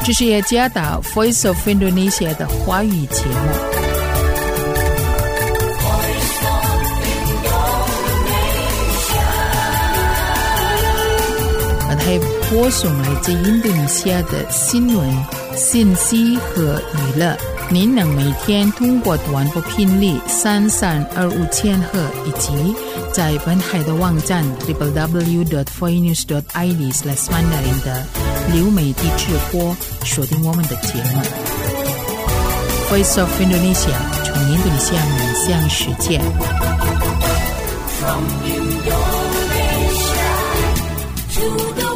这是雅加达 Voice of Indonesia 的华语节目。还播送来自印度尼西亚的新闻、信息和娱乐。您能每天通过短波频率3325千赫以及在本海的网站 www.voinews.id/mandarin 的流媒体直播锁定我们的节目。Voice of Indonesia 从印度尼西亚面向世界。From Indonesia to the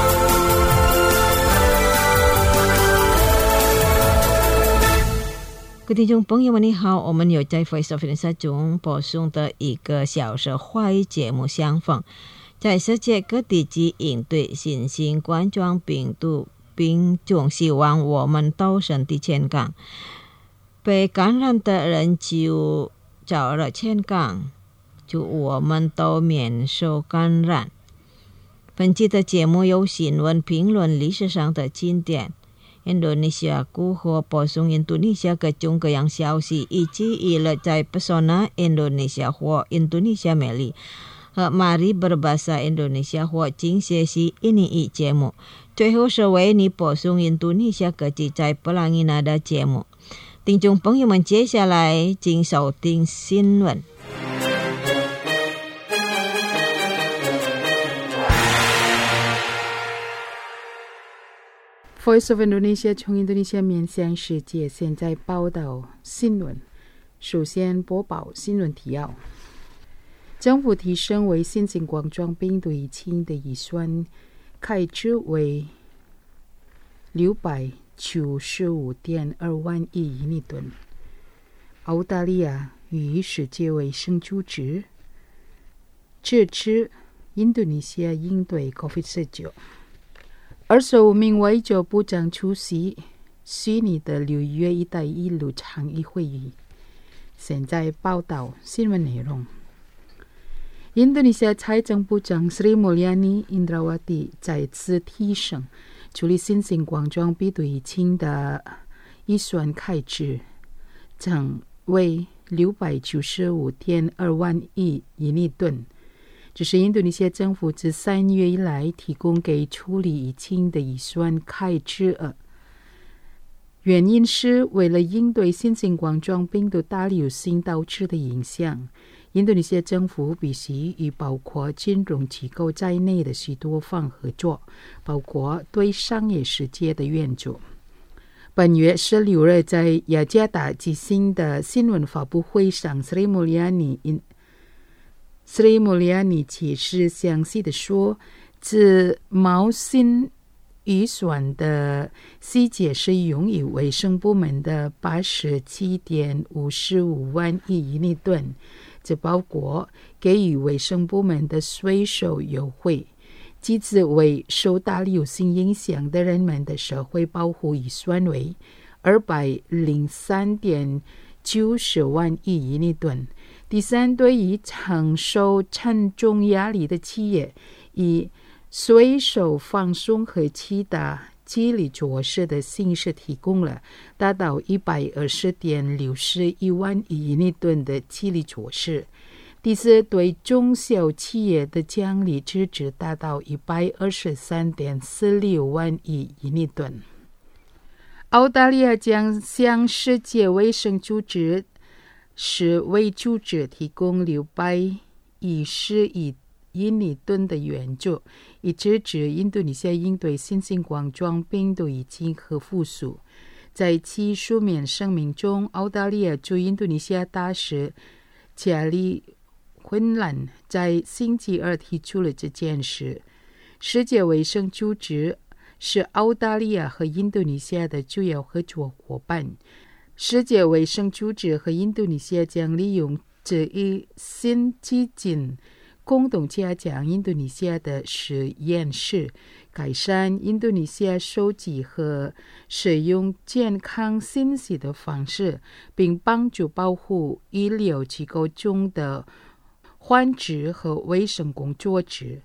各位听众朋友们，你好，我们有在 Voice of Indonesia 中播送的一个小时华语节目相逢，在世界各地及应对新型冠状病毒病中，希望我们都身体健康。被感染的人就早日健康，祝我们都免受感染。本期的节目有新闻评论历史上的经典。Indonesia 故和播送 Indonesia 各种各样消息，以及娱乐在 Pesona Indonesia 或 Indonesia 美丽和 Mari Berbahasa Indonesia 或精学习印尼语节目。最后是为你播送 Indonesia 各地在 Pelangi Nada 节目。听众朋友们，接下来请收听新闻。 Voice of Indonesia 从印度尼西亚面向世界，现在报道新闻。首先播报新闻提要：政府提升为新型冠状病毒疫情的预算开支为695.2万亿印尼盾。澳大利亚与世界卫生组织支持印度尼西亚应对 COVID-19。25名外交部长出席悉尼的6月一带一路倡议会议。现在报道新闻内容。印度尼西亚财政部长 Sri Mulyani Indrawati 再次提升处理新型冠状病毒疫情的预算开支，增为695.2万亿印尼盾。这是印度尼西亚政府自3月以来提供给处理疫情的预算开支额。原因是为了应对新型冠状病毒大流行导致的影响，印度尼西亚政府必须与包括金融机构在内的许多方合作，包括对商业世界的援助。本月16日在雅加达举行的新闻发布会上， Sri Mulyani 解释详细的说，自毛新预算的细节是用于卫生部门的87.55万亿印尼盾，这包括给予卫生部门的税收优惠，其次为受大流行影响的人们的社会保护预算为203.90万亿印尼盾。第三，对于承受沉重压力的企业，以税收放松和其他激励措施的形式提供了达到120.61万亿印尼盾的激励措施。第四，对中小企业的奖励支持达到123.46万亿印尼盾。澳大利亚将向世界卫生组织世卫组织提供610亿印尼盾的援助，以支持印度尼西亚应对新型冠状病毒疫情和复苏。在其书面声明中，澳大利亚驻印度尼西亚大使加里昆兰在星期二提出了这件事。世界卫生组织是澳大利亚和印度尼西亚的主要合作伙伴。世界卫生组织和印度尼西亚将利用这一新基金，共同加强印度尼西亚的实验室，改善印度尼西亚收集和使用健康信息的方式，并帮助保护医疗机构中的患者和卫生工作者。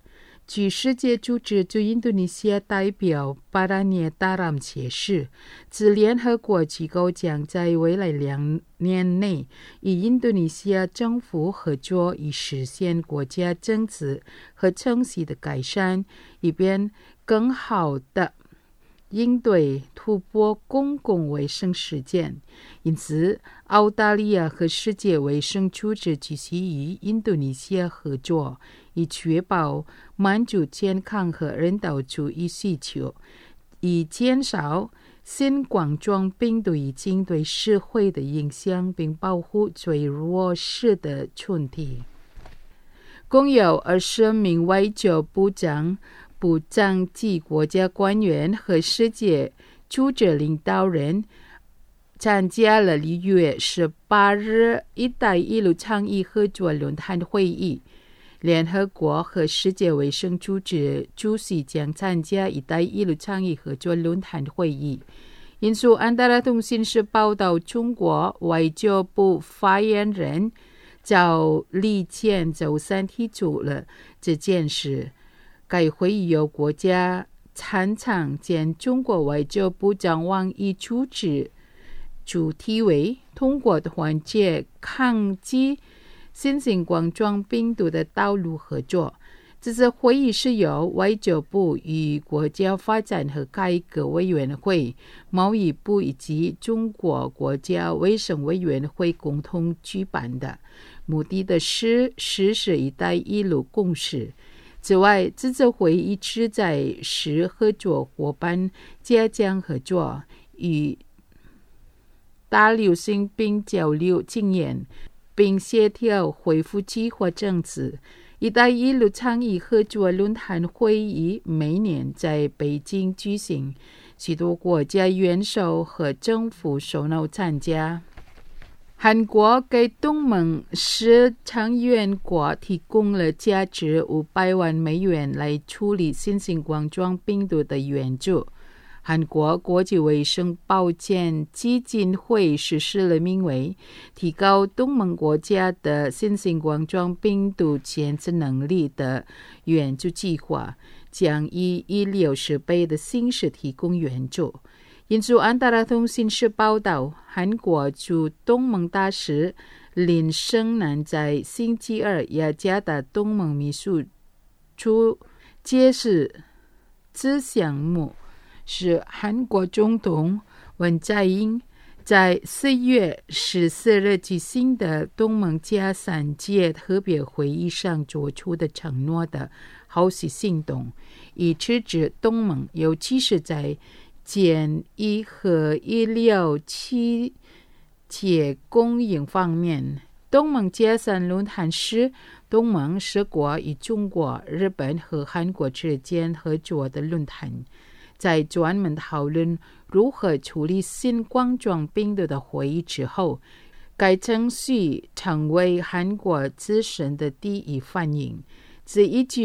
据世界组织驻印度尼西亚代表巴达涅达朗解释，自联合国机构将在未来2年内与印度尼西亚政府合作，以实现国家政治和程序的改善，以便更好地应对突破公共卫生事件。因此，澳大利亚和世界卫生组织继续与印度尼西亚合作，以确保满足健康和人道主义需求，以减少新冠状病毒已经对社会的影响，并保护最弱势的群体。共有20名外交部长及国家官员和世界组织领导人参加了6月18日一带一路倡议合作论坛会议。联合国和世界卫生组织主席将参加一带一路倡议合作论坛会议。引述安大略通讯社报道，中国外交部发言人赵立坚周三提出了这件事。该会议由国家参长兼中国外交部长王毅主持，主题为通过团结抗击新型冠状病毒的道路合作。这次会议是由外交部与国家发展和改革委员会、贸易部以及中国国家卫生委员会共同举办的，目的是实施一带一路共识。此外，这次会议旨在使合作伙伴加强合作，与大流行病交流经验，并协调恢复计划政策。一带一路倡议合作论坛会议每年在北京举行，许多国家元首和政府首脑参加。韩国给东盟10成员国提供了价值500万美元来处理新型冠状病毒的援助。韩国国际卫生保健基金会实施了名为提高东盟国家的新型冠状病毒检测能力的援助计划，将以160倍的形式提供援助。引述安大略通讯社报道，韩国驻东盟大使林胜男在星期二雅加达东盟秘书处揭示，此项目是韩国总统文在寅在4月14日举行的东盟加3届特别会议上做出的承诺的后续行动，以支持东盟，尤其是在检疫和医疗器械供应方面。东盟加3论坛是东盟10国与中国、日本和韩国之间合作的论坛，在专门讨论如何处理新冠状病毒的会议之后，该程序成为韩国自身的第一反应。自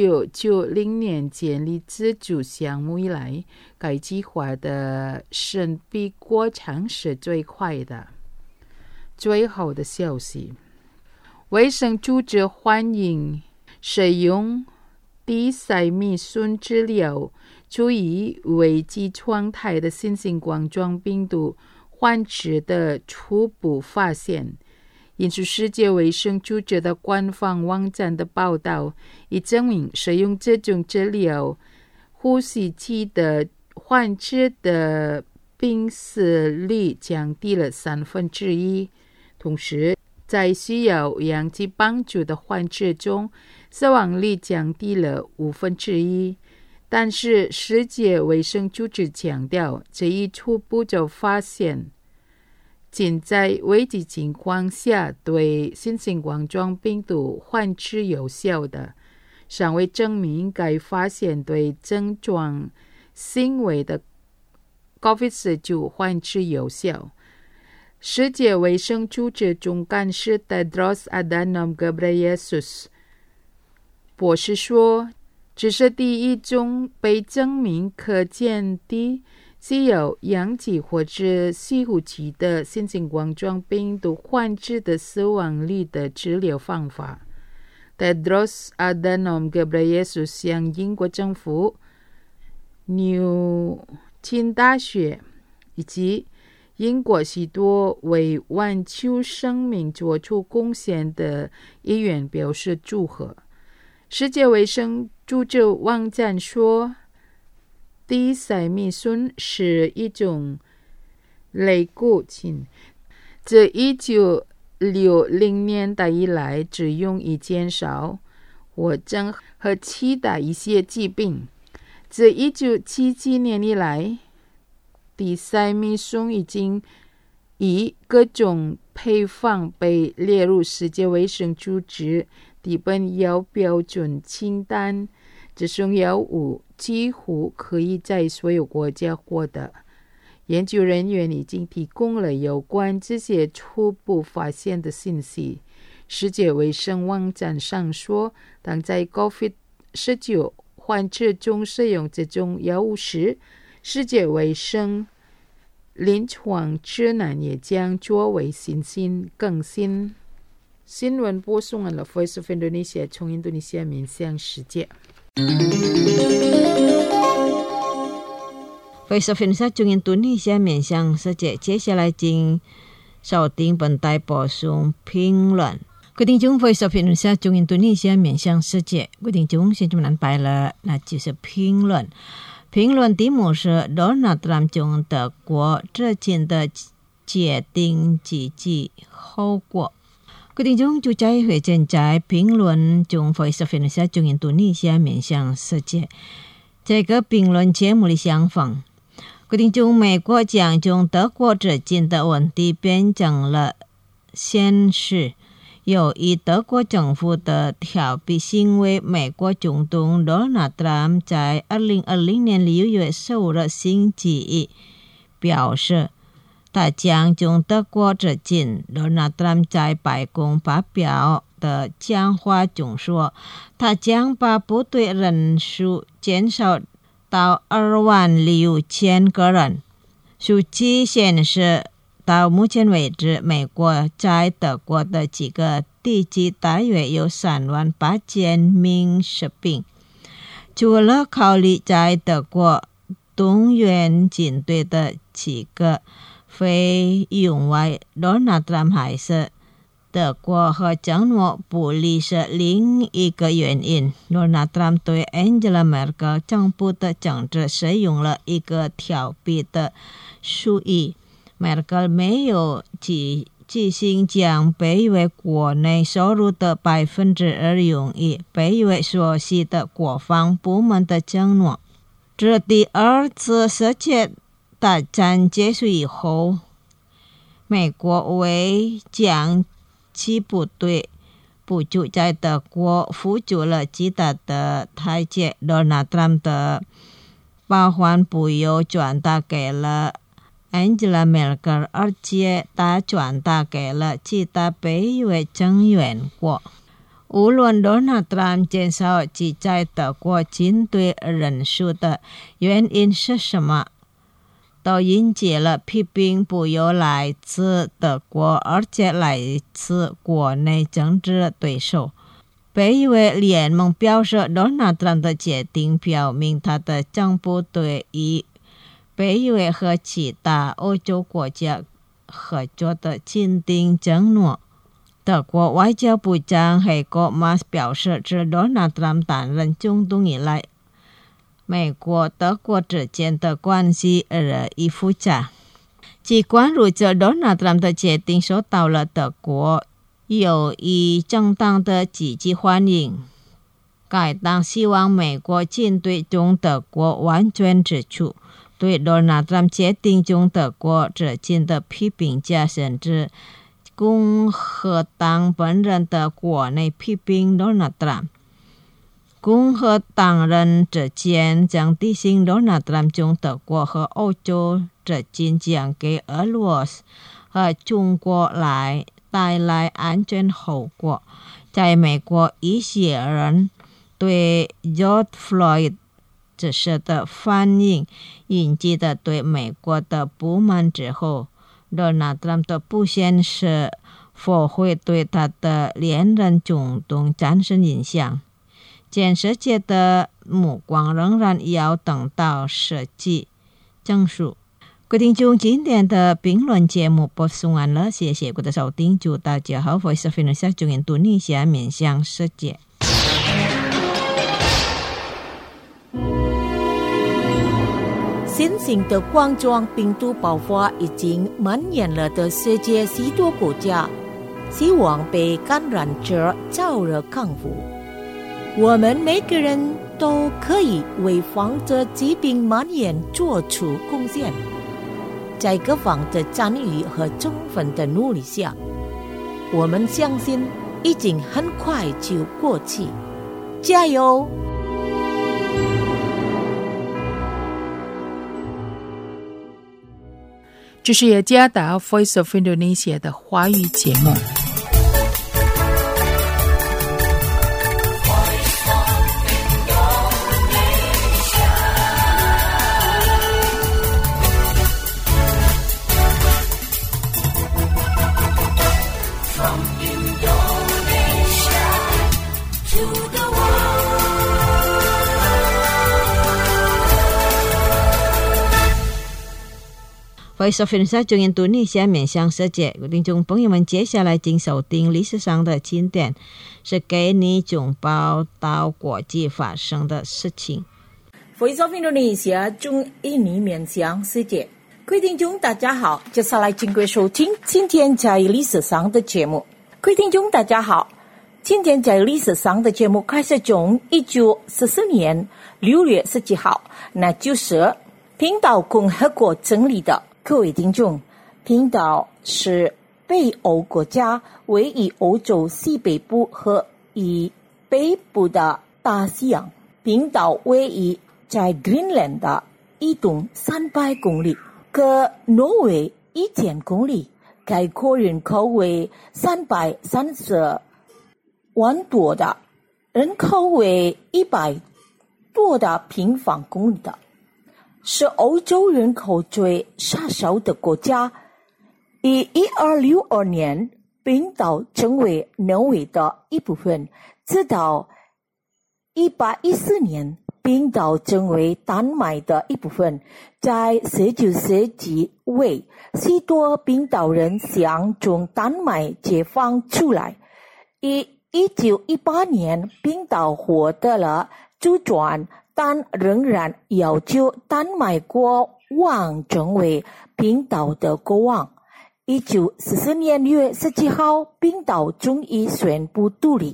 1990年建立自主项目以来，该计划的审批过程是最快的。最后的消息，卫生组织欢迎使用地塞米松治疗处于危机状态的新型冠状病毒患者的初步发现。引述世界卫生组织的官方网站的报道，已证明使用这种治疗呼吸器的患者的病死率降低了1/3。同时，在需要氧气帮助的患者中，死亡率降低了1/5。但是，世界卫生组织强调，这一初步的发现仅在危急情况下对新型冠状病毒患者有效的，尚未证明该发现对症状轻微的 COVID-19 患者有效。世界卫生组织总干事 Tedros Adhanom Ghebreyesus 博士说，这是第一种被证明可减低需要氧气或者吸呼器的新型冠状病毒患者的死亡率的治疗方法。 Tedros Adhanom Ghebreyesus 向英国政府、牛津大学以及英国许多为挽救生命做出贡献的议员表示祝贺。世界卫生组织网站说，地塞米松是一种类固醇，自1960年代以来只用以减少火症和其他一些疾病。自1977年以来，地塞米松已经以各种配方被列入世界卫生组织基本药标准清单。这种药物几乎可以在所有国家获得。研究人员已经提供了有关这些初步发现的信息。世界卫生网站上说，当在 COVID-19 患者中使用这种药物时，世界卫生临床指南也将作为信息更新。新闻播送完了 Voice of Indonesia 从印度尼西亚面向世界。 Voice of Indonesia 从印度尼西亚面向世界，接下来请收听本台播送评论。各位听众 Voice of Indonesia 从印度尼西亚面向世界，各位听众现在我们安排了，那就是评论。评论题目是 Donald Trump 从德国之间的决定及其后果。各位听众就在会正在评论从 Voice of Indonesia 从印度尼西亚面向世界这个评论节目的相仿。各位听众，美国将从德国之间的问题变成了现实。由于德国政府的逃避行为，美国总统 Donald Trump 在2020年6月15日星期一表示，他将从德国之间。Donald Trump 在白宫发表的讲话中说，他将把部队人数减少到26000个人。数据显示，到目前为止，美国在德国的几个地区大约有38000名士兵。除了考虑在德国动员军队的几个费用外， Donald Trump 还是德国和承诺不利是另一个原因。 Donald Trump 对 Angela Merkel 政府的政治使用了一个调皮的术语。 Merkel 没有执行将北约国内收入的2%用于北约所需的国防部门的承诺。自第二次世界大战结束以后，美国为将其部队部署在德国付出了极大的代价。 Donald Trump 的报还不由转达给了 Angela Merkel， 而且他转达给了其他北约成员国。无论 Donald Trump 减少其在德国军队人数的原因是什么，都引起了批评，不由来自德国，而且来自国内政治对手。北约联盟表示， Donald Trump 的决定表明他的政府对于北约和其他欧洲国家合作的坚定承诺。德国外交部长 Heiko Maas 表示，自 Donald Trump 担任总统以来，美国德国之间的关系日益复杂。尽管如此， Donald Trump 的决定受到了德国有意正当的积极欢迎。该党希望美国军队从德国完全撤出。对 Donald Trump 决定从德国之间的批评家，甚至共和党本人的国内批评 Donald Trump。 共和党人之间将提醒 Donald Trump 从德国和欧洲之间将给俄罗斯和中国来带来安全后果。在美国，一些人对 George Floyd 这事的反应引起的对美国的不满之后， Donald Trump 的不显示否会对他的连任总统产生影响。全世界的目光仍然要等到实际证实。各位听众，今天的评论节目播送完了，谢谢各位的收听，祝大家好。Voice of Indonesia 从印度尼西亚面向世界。 新型的冠状病毒爆发已经蔓延了的世界许多国家，希望被感染者早日康复。我们每个人都可以为防止疾病蔓延做出贡献。在各方的参与和充分的努力下，我们相信已经很快就过去。加油！ 这是雅加达 Voice of Indonesia 的华语节目。 Voice of Indonesia 从印度尼西亚面向世界，听众朋友们，接下来请收听历史上的经典，是给你总报道国际发生的事情。 Voice of Indonesia 从印尼面向世界，各位听众大家好，接下来请各位收听今天在历史上的节目。各位听众大家好，今天在历史上的节目开始从1944年6月17号，那就是冰岛共和国成立的。各位听众，冰岛是北欧国家，位于欧洲西北部和以北部的大西洋。冰岛位于在 Greenland 的以东300公里，隔挪威1000公里，概括人口为330万多的，人口为100多的平方公里的，是欧洲人口最少的国家。以1262年，冰岛成为挪威的一部分，直到1814年，冰岛成为丹麦的一部分。在19世纪尾，许多冰岛人想从丹麦解放出来。以1918年，冰岛获得了主权，但仍然要求丹麦国王成为冰岛的国王。1944年6月17号，冰岛终于宣布独立。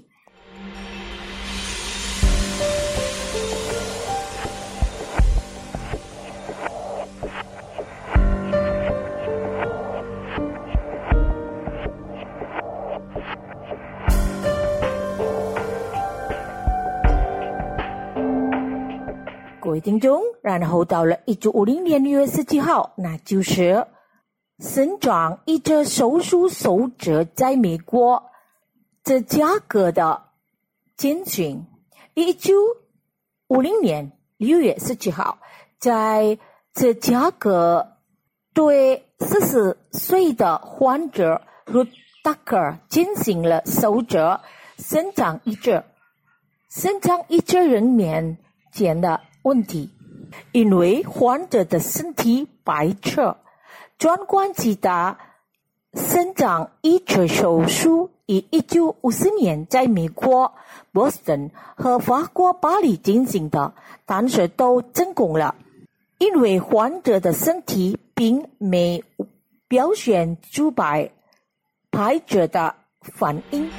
各位听众，然后到了1950年6月17号，那就是生长一只手术手指在美国芝加哥的监训。1950年6月17号，在芝加哥对40岁的患者 Ruth Tucker 进行了手指，生长一只人面前的问题，因为患者的身体白痴，专关其他生长移植手术于1950年在美国 Boston 和法国巴黎进行的，但是都成功了，因为患者的身体并没表现出白痴的反应。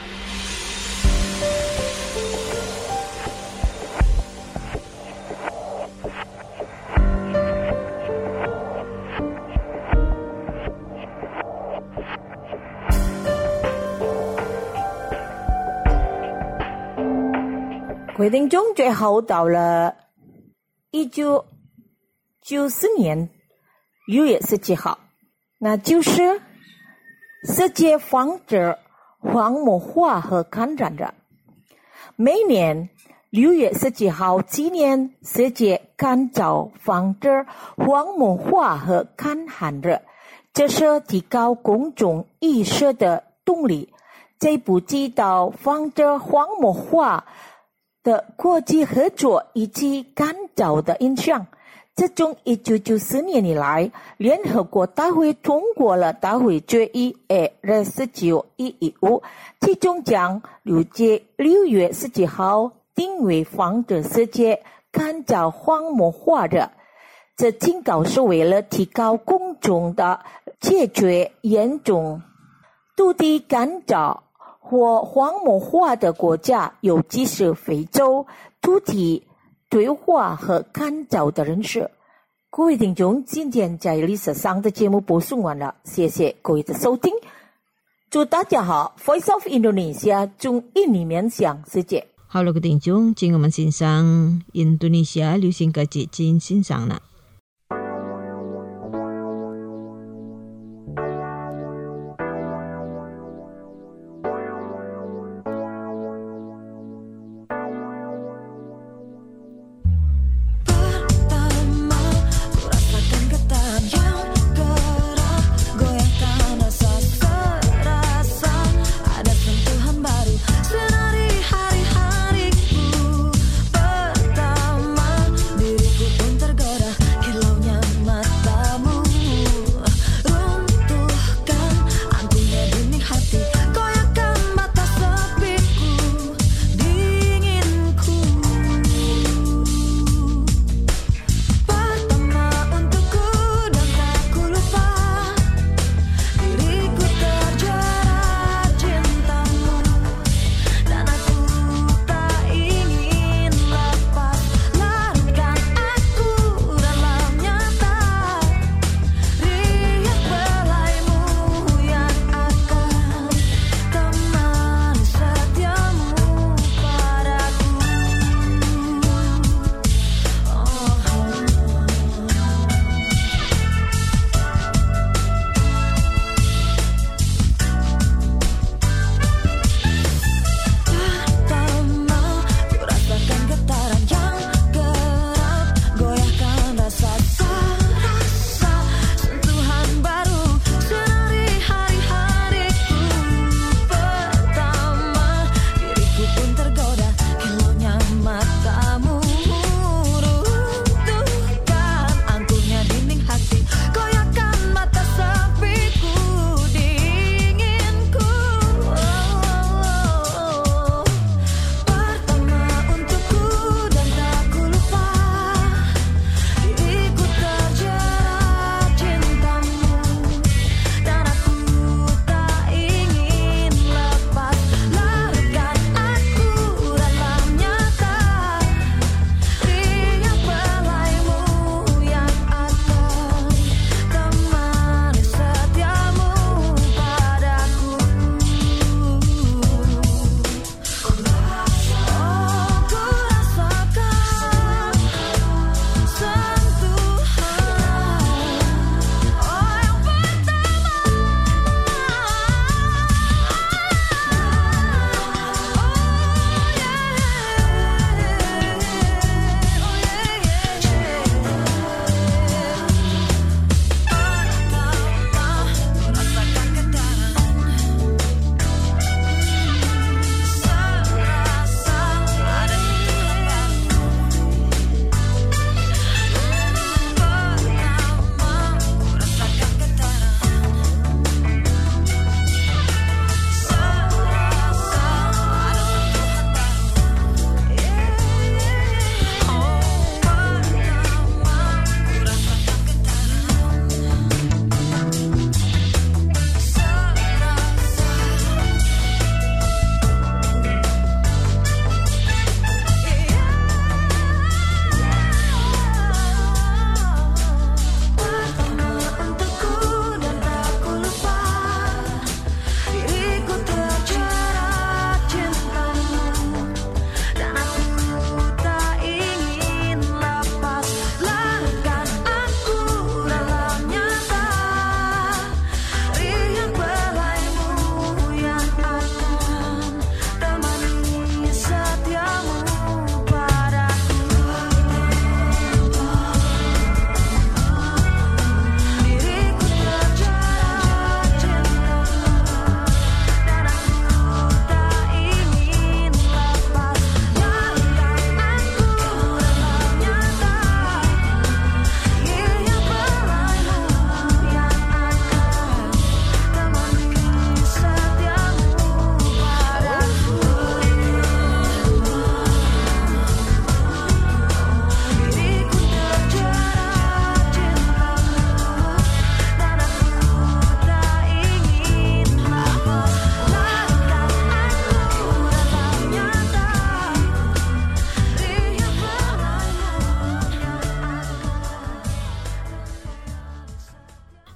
规定中最后到了1994年6月17号，那就是世界防止荒漠化和感染日。每年6月17号纪念世界干燥防止荒漠化和干旱日，这是提高公众意识的动力。这不知道防止荒漠化的国际合作以及干燥的影响。自从1994年以来，联合国大会通过了大会决议 A2915， 其中将6月17号定为防止世界干燥荒漠化日。这警告是为了提高公众的解决严重土地干燥或荒漠化的国家，尤其是非洲土地退化和干燥的人士。各位听众，今天在历史上的节目播送完了，谢谢各位的收听。祝大家好 Voice of Indonesia 中印尼面向世界。 好了，各位听众，请我们欣赏印度尼西亚流行歌曲，请欣赏了。 Pertama diriku pun tergoda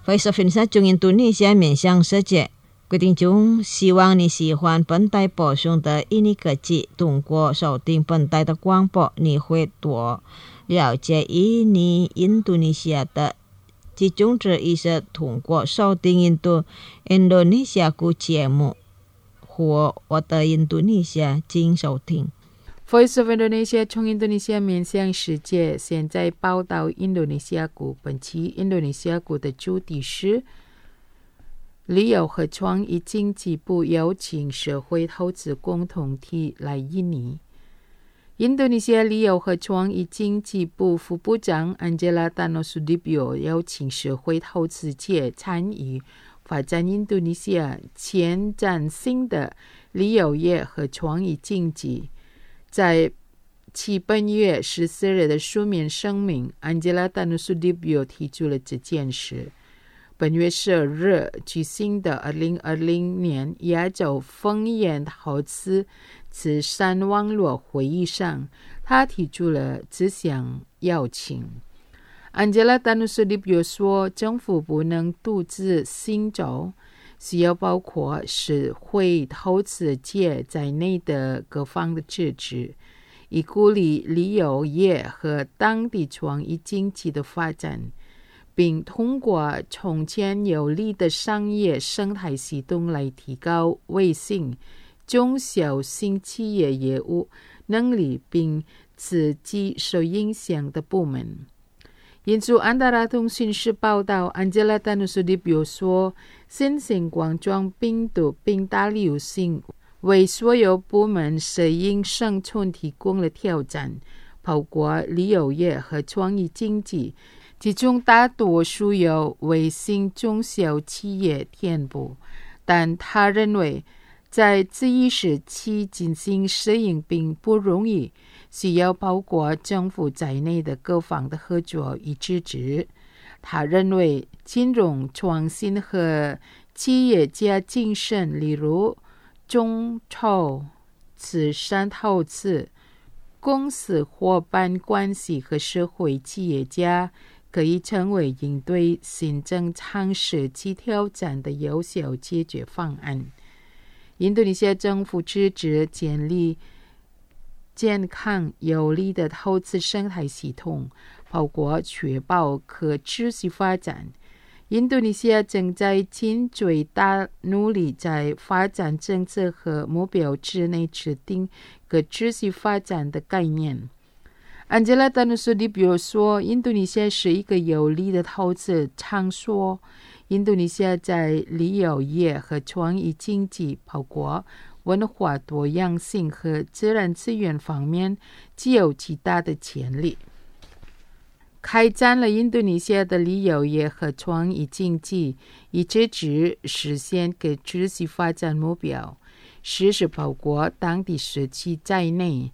Voice of Indonesia 中印度尼西亚面向世界。各位听众，希望你喜欢本台播送的印尼科技。通过收听本台的广播，你会多了解印度尼西亚的。其中之一是通过收听印度尼西亚语节目或我的印度尼西亚经收听。 Voice of Indonesia 从印度尼西亚面向世界，现在报道印度尼西亚股。本期印度尼西亚股的主题是旅游和创意经济部邀请社会投资共同体来印尼。印度尼西亚旅游和创意经济部副部长 Angela Tano Sudibyo 邀请社会投资界参与发展印度尼西亚前瞻性的旅游业和创意经济。在其本月14日的书面声明 Angela Tano Sudibyo 提出了这件事。本月12日举行的2020年亚洲风险投资慈善网络会议上，他提出了这项邀请。Angela Tano Sudibyo 说，政府不能独自行走，需要包括社会投资界在内的各方的支持，以鼓励旅游业和当地创意经济的发展，并通过重建有利的商业生态系统来提高微型中小型企业业务能力，并刺激受影响的部门。引述安达拉通讯社报道 Angela Tano Sudibyo 说，新型冠状病毒并大流行为所有部门适应生存提供了挑战，包括旅游业和创意经济，其中大多数由微型中小企业填补。但他认为在这一时期进行适应并不容易，需要包括政府在内的各方的合作与支持。他认为金融创新和企业家精神，例如众筹、慈善投资、公司伙伴关系和社会企业家，可以成为应对新增长时期挑战的有效解决方案。印度尼西亚政府支持建立健康有利的投资生态系统，包括确保可持续发展。印度尼西亚正在尽最大努力在发展政策和目标之内制定可持续发展的概念。Angela Tano Sudibyo 说，印度尼西亚是一个有利的投资场所。印度尼西亚在旅游业和创意经济，包括文化多样性和自然资源方面，具有极大的潜力。开展了印度尼西亚的旅游业和创意经济，以支持实现可持续发展目标，是包括当地社区在内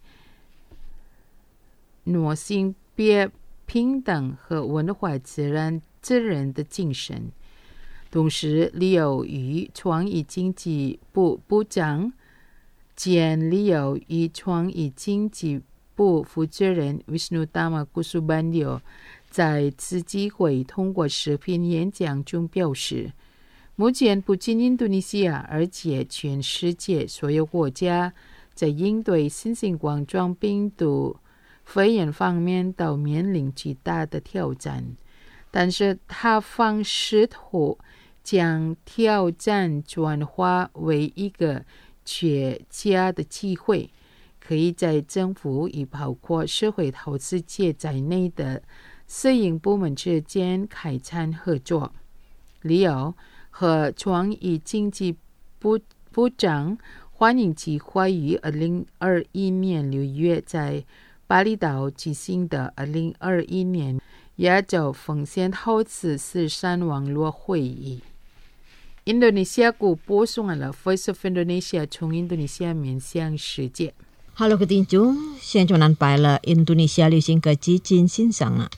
诺性别平等和文化自然责任的精神。同时，旅游与创意经济部部长兼旅游与创意经济部负责人 Wisnutama Kusubandyo 在此机会通过视频演讲中表示，目前不仅印度尼西亚，而且全世界所有国家在应对新型冠状病毒肺炎方面都面临极大的挑战，但是他方试图将挑战转化为一个绝佳的机会，可以在政府与包括社会投资界在内的私营部门之间开展合作。旅游和创意经济部长欢迎计划于2021年6月在巴厘岛举行的2021年亚洲风险投资慈善网络会议。印度尼西亚股播送了 Voice of Indonesia 从印度尼西亚面向世界。 Hello， 各位听众，现在安排了印度尼西亚旅行歌曲进欣赏了。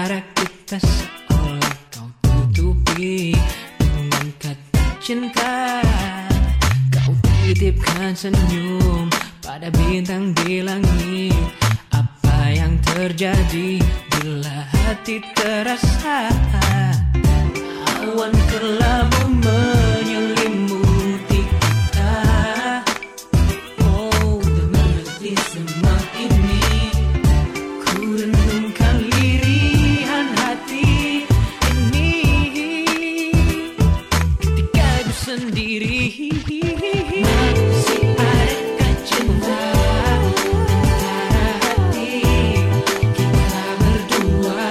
Antara kita seolah kau tutupi dengan kata cinta. Kau titipkan senyum pada bintang di langit. Apa yang terjadi bila hati terasa awan kelabu menyelimuti kita. Oh, tak mengerti semua ini. Ku renungkan lirihan hati ini ketika ku sendiri. Masih adakah cinta antara hati kita berdua?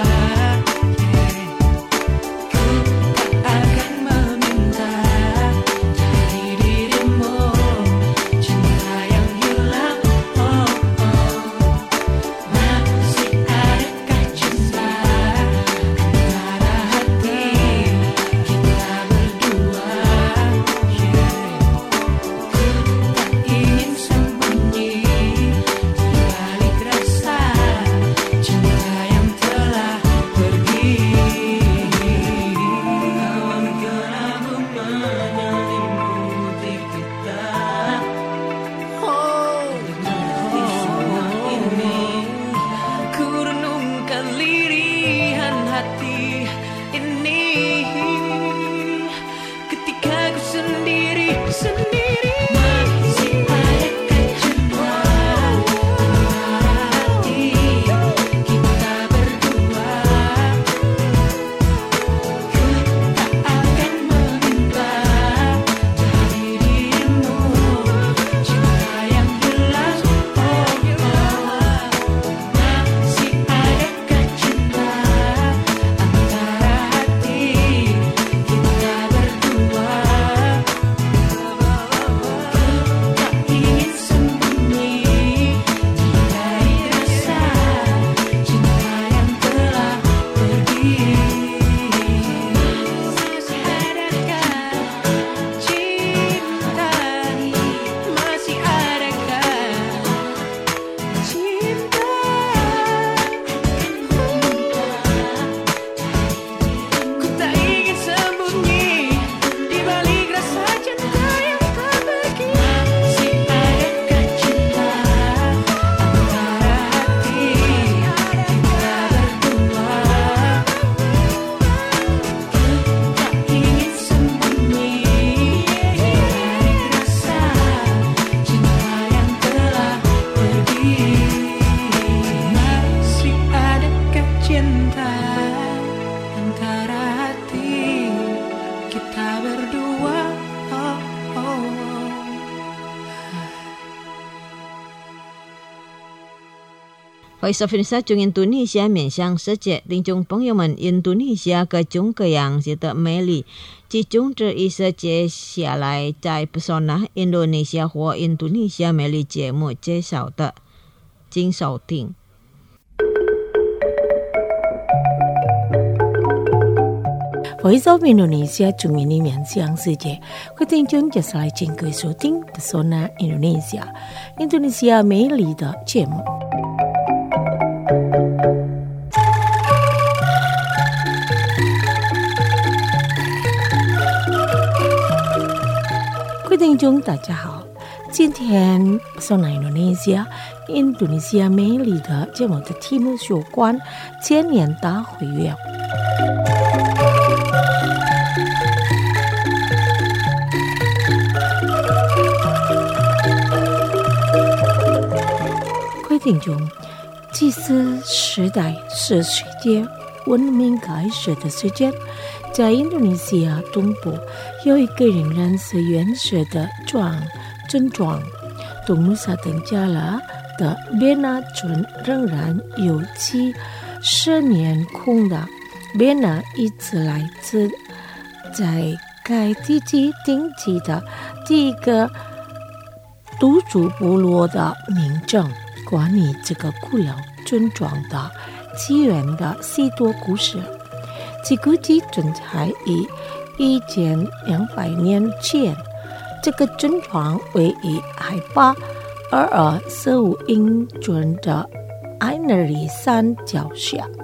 Ku tak akan meminta dari dirimu cinta yang hilang. Oh, oh. Masih adakah cinta antara hati kita berdua? Ku tak ingin sembunyi di balik rasa cinta yang telah pergi. Awan kelabu menyelimuti kita. Oh, mengerti semua ini. Ku renungkan lirihan hati ini ketika ku sendiri. Masih adakah cinta antara hati kita berdua? Ku tak akan meminta dari dirimu cinta yang hilang. Oh, oh. Masih adakah cinta antara hati kita berdua? Tak ingin sembunyi di balik rasa cinta yang telah pergi. Masih adakah cinta? Masih adakah cinta? Ku tak ingin sembunyi di balik rasa cinta yang tak pergi. Masih adakah cinta antara hati kita berdua? Ku tak ingin sembunyi di balik rasa cinta yang telah pergi. Masih adakah cinta antara hati kita berdua? Oh, oh. Voice of Indonesia 中印度尼西亚面向世界，听众朋友们，印度尼西亚各种各样的美丽，其中这一些接下来在 Pesona Indonesia 或印度尼西亚美丽节目介绍的，请收听。 Voice of Indonesia 中印尼面向世界，各位听众接下来请各位收听 Pesona Indonesia 印度尼西亚美丽的节目。各位听众大家好，今天 Pesona Indonesia 印度尼西亚美丽的节目的题目是有关千年大会约。听众，祭祀时代是世界文明开始的时间。在印度尼西亚东部有一个仍然是原始的村庄，东努萨登加拉的别纳村仍然有70年空的。别纳一直来自在该地区定居的第一个土著部落的民政。关于这个古老村庄的起源的许多故事，其估计存在于1200年前。这个村庄位于海拔2215英寸的埃纳里山脚下，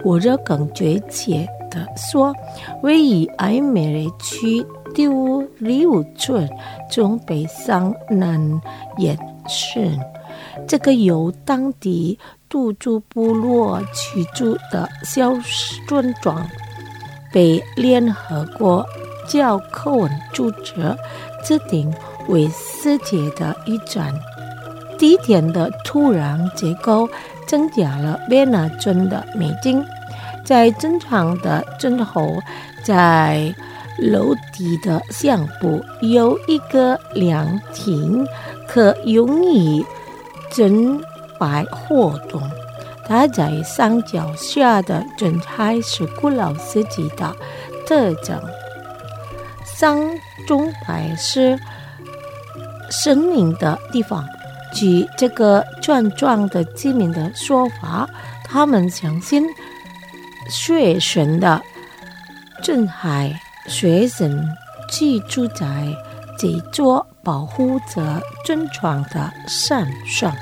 或者更确切的说，位于爱美雷区第五6村中北上南延伸。这个由当地土著部落居住的小村庄，被联合国教科文组织制定为世界的遗产。地点的土壤结构增加了贝纳村的美景。在正常的村后，在楼梯的上部有一个凉亭，可用于镇摆活动。它在山脚下的镇海是古老时期的特征。山中摆是神明的地方。据这个村庄的居民的说法，他们相信水神的镇海水神居住在这座保护着村庄的山上。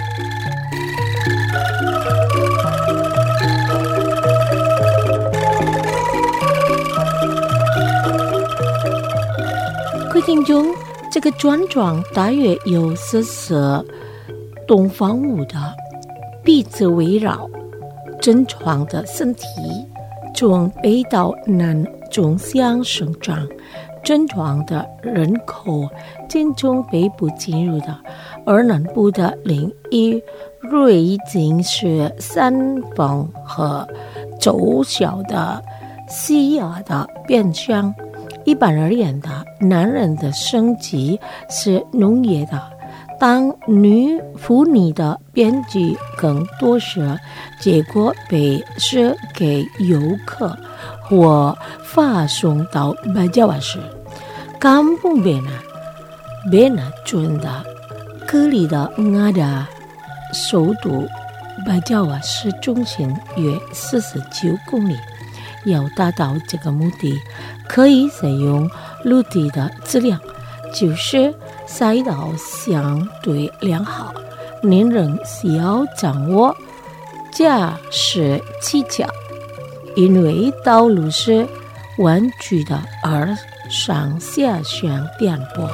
各位听众，这个村庄大约有14栋房屋的彼此围绕，村庄的身体从北到南纵向生长。村庄的人口仅从北部进入的，而南部的领域已经是山峰和陡小的西亚的边疆。一般而言的，男人的生计是农业的，当妇女的编辑更多时，结果被是给游客或发送到巴加瓦市。Kampung Bena村的隔离的的首都巴加瓦市中心约49公里。要达到这个目的，可以使用陆地的质量，就是赛道相对良好。您仍需要掌握驾驶技巧，因为道路是弯曲的，而上下相颠簸。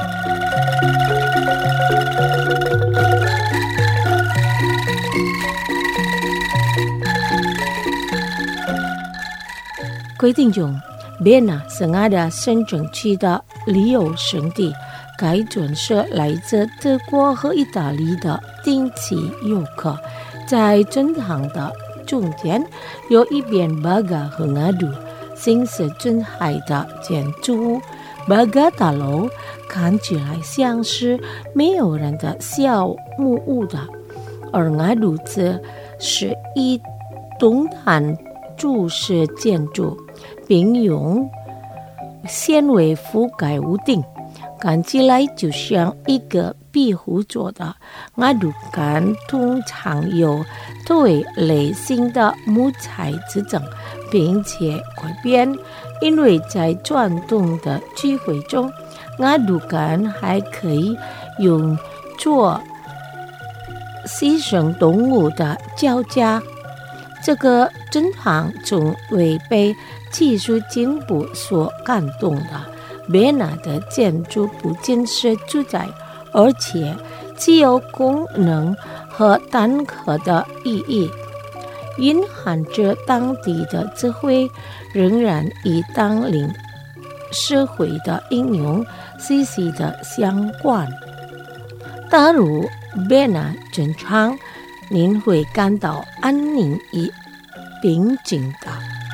规定中，贝纳是的深圳区的旅游胜地。该村是来自德国和意大利的定期游客。在村堂的中间有一片巴嘎和阿杜，新是镇海的建筑物。巴嘎大楼看起来像是没有人的小木屋的，而阿杜则是一栋汉柱式建筑，并用纤维覆盖屋顶，看起来就像一个壁虎做的。阿杜干通常有对类型的木材制成，并且改变，因为在转动的聚会中，阿杜干还可以用作牺牲动物的脚架。这个镇行总为被技术进步所感动的。贝纳的建筑不仅是住宅，而且既有功能和单核的意义，蕴含着当地的智慧，仍然与当领社会的应用息息的相关。踏入贝纳镇场，您会感到安宁与平静的。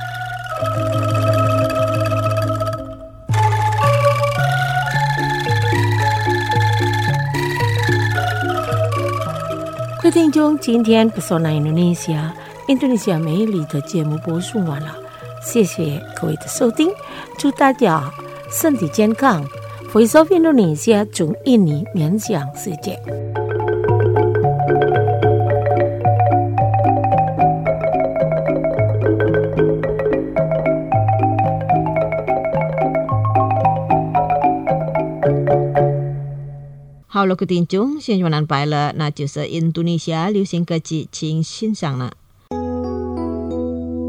各位听众，今天不说那印度尼西亚美丽的节目播送完了，谢谢各位的收听，祝大家身体健康。Voice of Indonesia 从印尼面向世界。 好了，各位听众，现在安排了，那就是印度尼西亚流行歌曲，请欣赏了。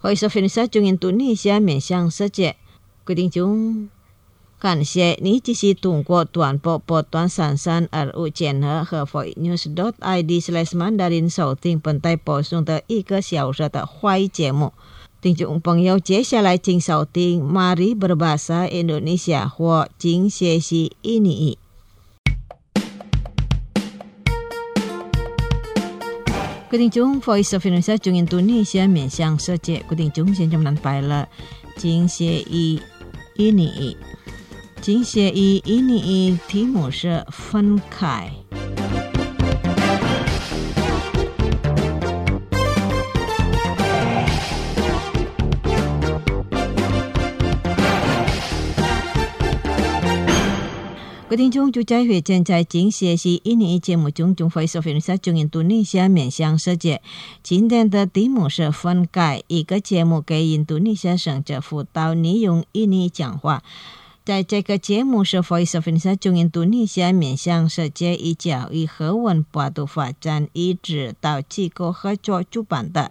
Voice of Indonesia 中印度尼西亚面向世界，各位听众，感谢你继续通过短波波段33 RU 键和 voicenews.id/Mandarin 收听本台播送的1个小时的华语节目。听众朋友，接下来请收听 Mari Berbahasa Indonesia 或请学习印尼语。各位听众 Voice of Indonesia 中印度尼西亚面向世界，各位听众现在们来了，请学习印尼语。请学习印尼语题目是分开。各位听众，就在会正在请学习印尼语节目中，Voice of Indonesia 中印度尼西亚面向世界。今天的题目是分开，一个节目给印度尼西亚生者辅导你用印尼语讲话。在这个节目是 Voice of Indonesia 中印度尼西亚面向世界以教育和文化的发展与指导机构合作主办的。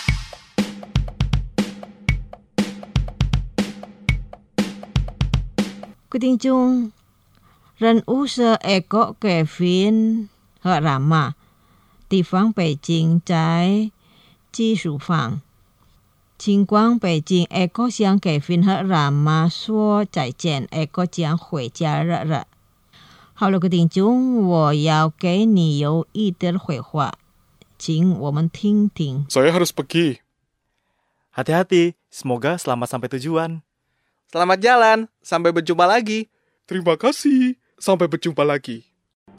各位听众，人物是 Eko Kevin 和 Rama， 地方北京，在技术房。尽管北京 Eko 向 Kevin 和 Rama 说再见， Eko 将回家了。好了，各位听众，我要给你有一点回话，请我们听听。 Saya harus pergi. Hati-hati, semoga selamat sampai tujuan. Selamat jalan, sampai berjumpa lagi. Terima kasih. Sampai berjumpa lagi.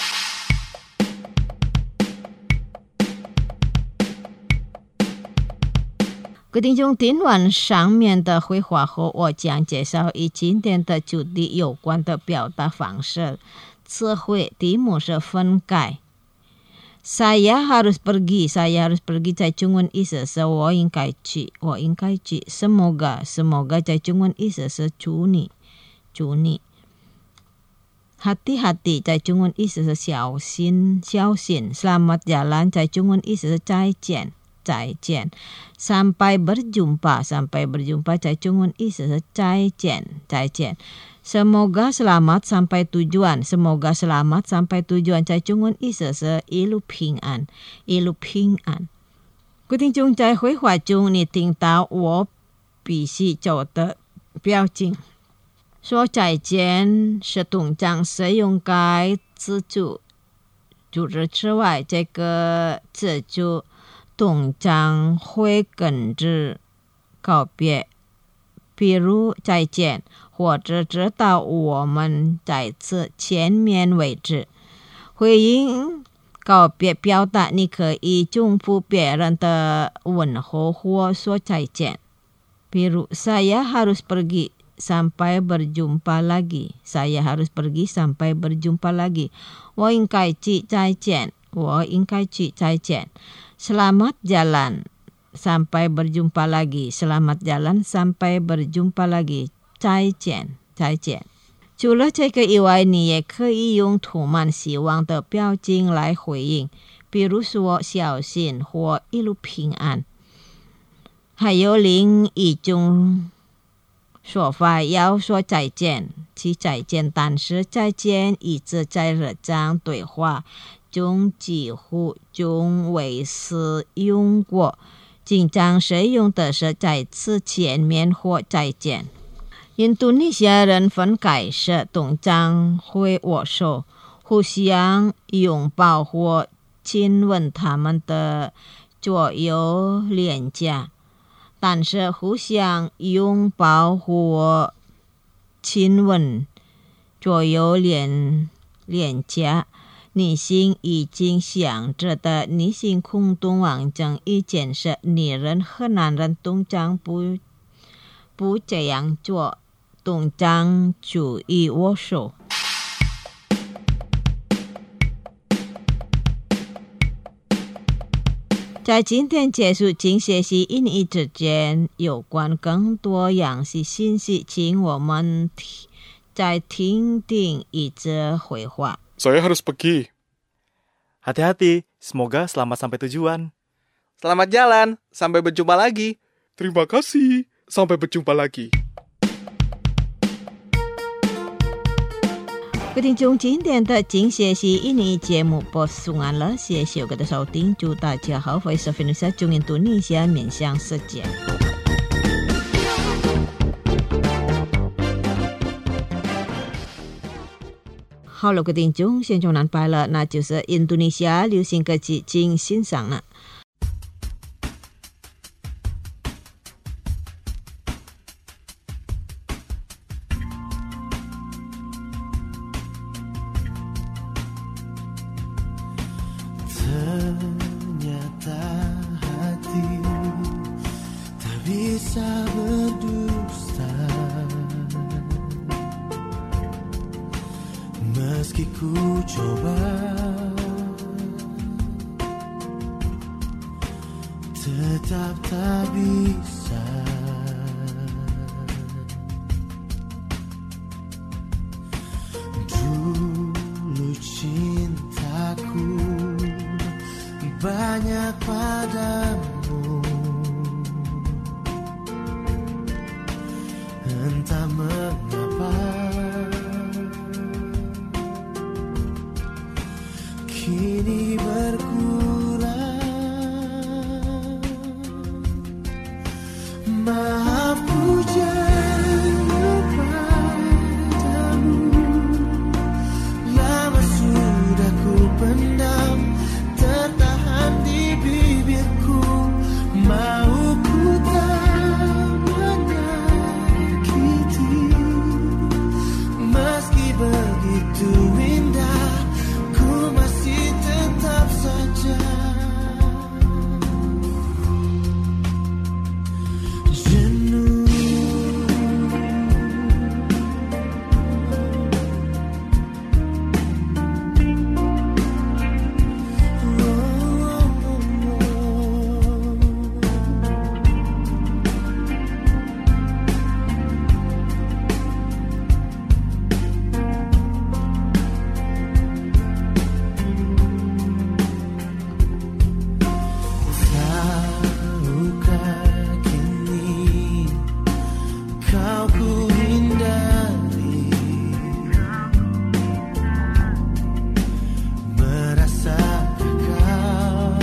各位听众，听完上面的绘画后，我将介绍与今天的主题有关的表达方式。词汇题目是分开。Saya harus pergi. Saya harus pergi 在中文意思是我应该去，我应该去。Semoga 在中文意思是祝你。Hati-hati 在中文意思是小心。Selamat jalan 在中文意思是再见。Sampai berjumpa 在中文意思是再见。Semoga selamat sampai tujuan 在中文意思是一路平安。各位听众，在绘画中你听到我必须做的表情。说再见是通常使用该字组之外，这个字组通常会跟着告别，比如再见，或者直到我们再次见面为止。回应告别表达，你可以重复别人的问候或说再见，比如 Saya harus pergi sampai berjumpa lagi. Saya harus pergi sampai berjumpa lagi. 我应该去再见。Selamat jalan sampai berjumpa lagi. Selamat jalan sampai berjumpa lagi. 再见。除了这个以外，你也可以用充满希望的表情来回应，比如说小心或一路平安。还有另一种说法，要说再见，但是再见一直在日常对话中几乎未使用过，经常使用的是再次见面或再见。印度尼西亚人分开时通常会握手，互相拥抱或亲吻他们的左右脸颊，但是互相拥抱或亲吻左右脸颊，女性已经想着的女性共同完成一件事，女人和男人通常不这样做，通常注意握手。在今天结束请学习印尼之前，有关更多样式信息，请我们再听听一则绘画。 Saya harus pergi. Hati-hati, semoga selamat sampai tujuan. Selamat jalan, sampai berjumpa lagi. Terima kasih. Sampai berjumpa lagi. 各位听众，今天的精学习印尼节目播送完了，谢谢各位的收听，祝大家好，Voice of Indonesia中印度尼西亚面向世界。好了，各位听众，现在安排了，那就是印度尼西亚流行歌曲，请欣赏了。 Ternyata hati tak bisa berdusta, meski ku coba, tetap tak bisa. Dulu cintaku banyak padamu, entah mengapa kini berkurang. Maaf ku jangan padamu, lama sudah ku pendam, tertahan di bibirku. Mau ku tak menyakiti, meski begitu indah, ku masih tetap saja jenuh. Tahukah kini kau ku hindari, merasakah kau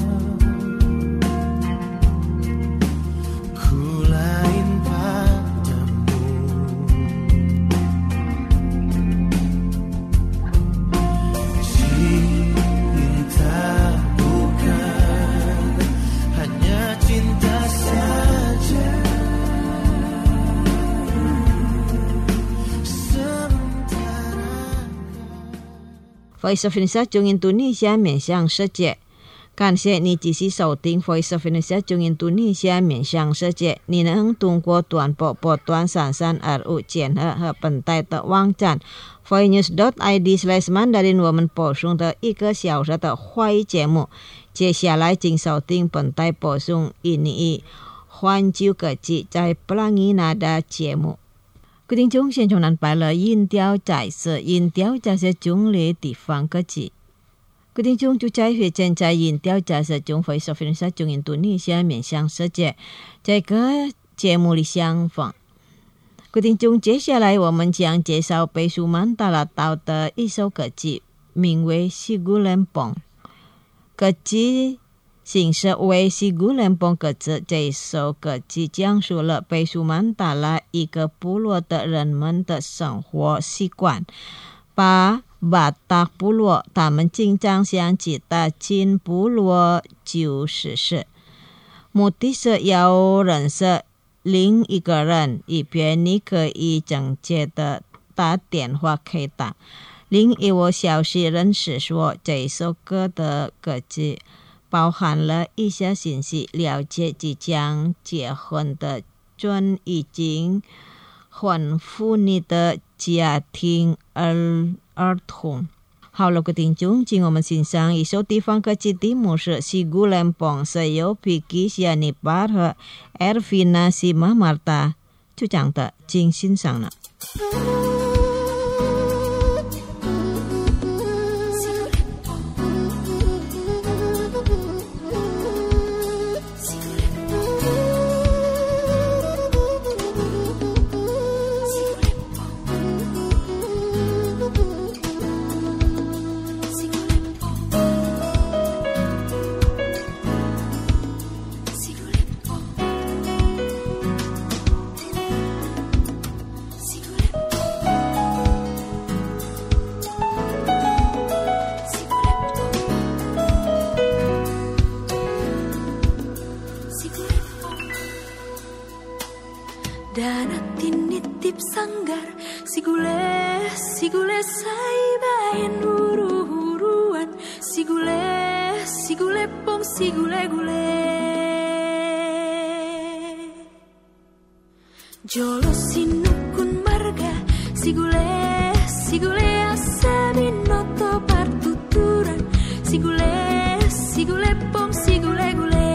ku lain padamu. Cinta bukan hanya cinta saja, sementara Voice of Indonesia中印度尼西亚面向世界。感谢你继续收听 Voice of Indonesia 中印度尼西亚面向世界。你能通过短波波段3325检核和本台的网站 voicenews.id/mandarin 我们播送的1个小时的华语节目。接下来请收听本台播送印尼环球歌曲在 Pelangi Nada 节目。各位听众，现在安排了音调解释，音调解释中的地方歌曲。各位听众，就在现在音调解释中 Voice of Indonesia 中印度尼西亚面向世界这个节目里相逢。各位听众，接下来我们将介绍贝苏曼达拉岛的一首歌曲，名为《Sigu Lempong》。歌曲形式为《Sigu Lempong》歌词，这一首歌曲讲述了贝苏曼达拉一个部落的人们的生活习惯。把巴达部落他们经常想起的进部落就是事，目的是要认识另一个人，以便你可以正确的打电话给他。另一位消息人士说，这首歌的歌曲包含了一些信息，了解即将结婚的准已经婚妇女的家庭儿童。好了，各位听众，请我们欣赏一首地方歌曲，题目是《Sigu Lempong》，是由 Vicky Sianipar 和 Ervina Simamarta 主唱的，请欣赏了。 saibain huru-huruan, sigule pong sigule-gule. Jolo sinukun marga, sigule asabi noto partuturan, sigule pom sigule-gule.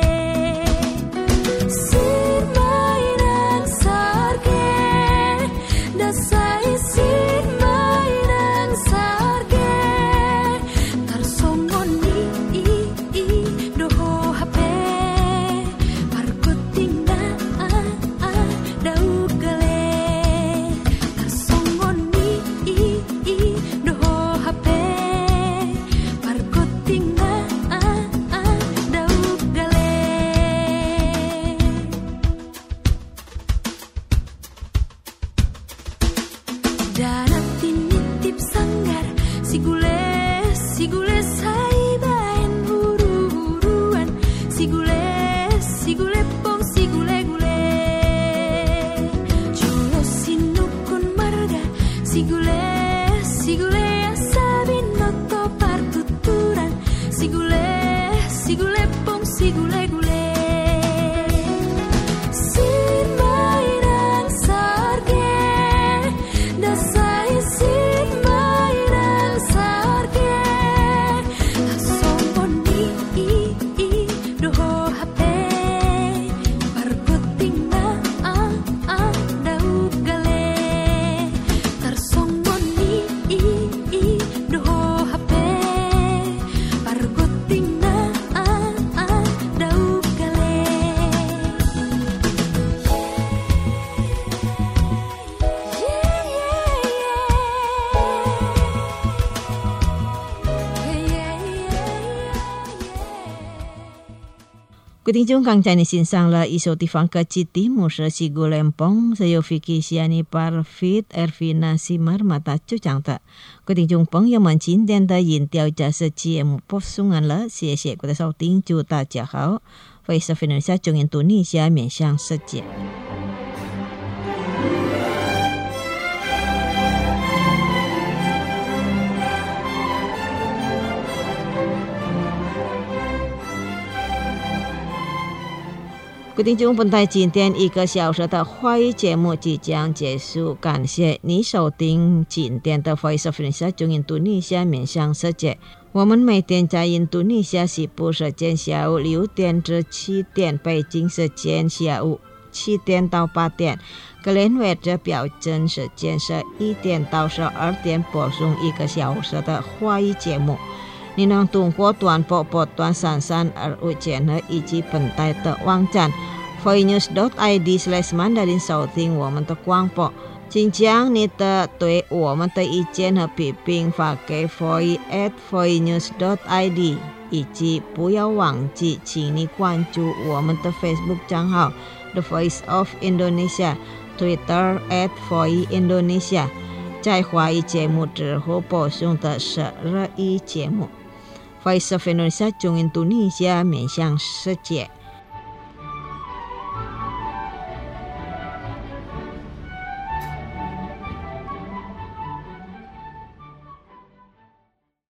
Sirmainan sarge, dasai sirmainan sarge, tarsongoni doho hape, parkuting na daugale, tarsongoni doho hape, parkuting na daugale. Danatin nitip sanggar, sigule saibain huru-huruan, sigule pong sigule-gule. Jolo sinukun marga, sigule asabi noto partuturan, sigule pong sigule-gule. Sirmainan sarge, dasai sirmainan sarge, tarsongoni doho hape, parkuting na daugale, tarsongoni doho hape, parkuting na daugale. Quý thính chúng càng chạy xin sang là iso ti fang ka chiti musa sigo lempong sayo Vicky Siani Parfit Ervina Simar mata chu chang ta. Quý thính chúng朋友们今天的音调假设节目播送完了，谢谢各位收听，祝大家好。Voice of Indonesia 中印度尼西亚面向世界。各位听众，本台今天1个小时的华语节目即将结束，感谢你收听今天的 Voice of Indonesia 中印度尼西亚面向世界。我们每天在印度尼西亚西部时间下午6点至7点，北京时间下午7点到8点，格林威治标准时间是1点到12点，播送1个小时的华语节目。你能通过短波波段3325键和以及本台的网站 voinews.id/mandarin 收听我们的广播。请将你的对我们的意见和批评发给 voice@voinews.id， 以及不要忘记请你关注我们的 Facebook 账号 The Voice of Indonesia， Twitter @voiceindonesia。 在华语节目之后播送的是日语节目。Voice of Indonesia 中印度尼西亚面向世界。